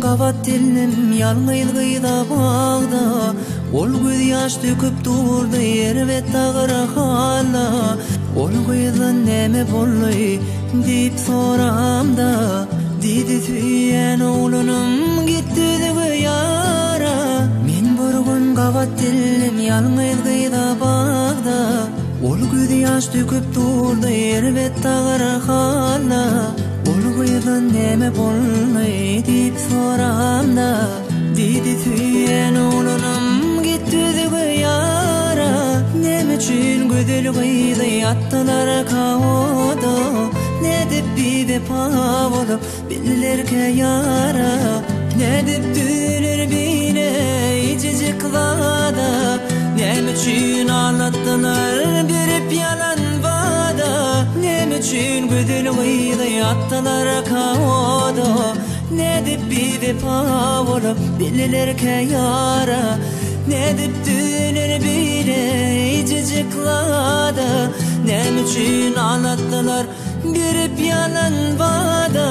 gabat dilim yalňyz gyýda bagda, ol göz ýaş döküp durdy ýerbet tagyra hala. Ol gyýdan näme boldy diýip soramda, diýdi süýen oglunum gitdi yara. Men bir gün gabat dilim yalňyz gyýda bagda, ol göz ýaş döküp durdy ýerbet tagyra hala. Ol gyýdan näme boldy diýip soramda, diýdi süýen oglunum gitdi yara. Näme üçin gödel gyýdy atdylar kawoda, ne dip bepa bolup billerke yara. Ne dip düler bine icici kılada, näme üçin anlatdylar berip yalan vada. Näme üçin gödel gyýdy atdylar kawoda, ne dip bepa bolup billerke yara. Ne dip düler bine icici kılada, näme üçin anlatdylar berip yalan vada.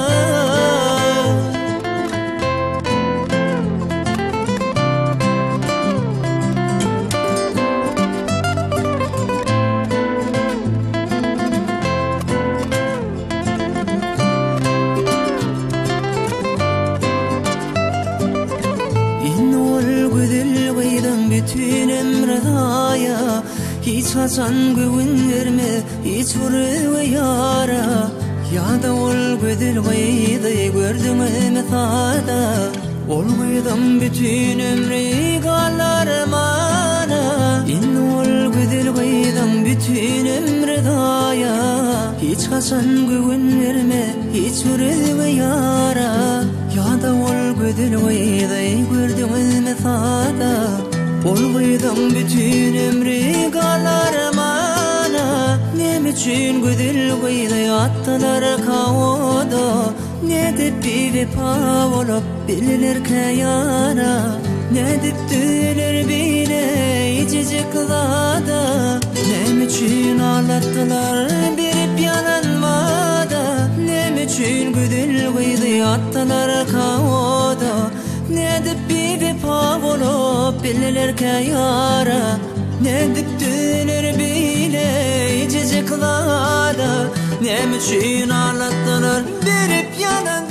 Bütün emredaya, hiç haçan güvünlerme, hiç vurue yara. Ya da ol gödül gyýdy gördüňmi tada, ol gyýdym bütün ömrü galarmana. In ol gödül gyýdym bütün emredaya, hiç haçan güvünlerme, hiç vurue yara. Ya da ol gödül gyýdy gördüňmi tada, ol gyýdym bütün ömrü galarmana. Näme üçin gödel gyýdy atdylar kawoda, ne dip bepa bolup billerke yara. Ne dip düler bine icici kılada, näme üçin anlatdylar berip yalan vada. Näme üçin gödel gyýdy atdylar kawoda, ne dip bepa bolup billerke yara. Ne dip düler bile icici kılada, näme üçin anlatdylar berip yalan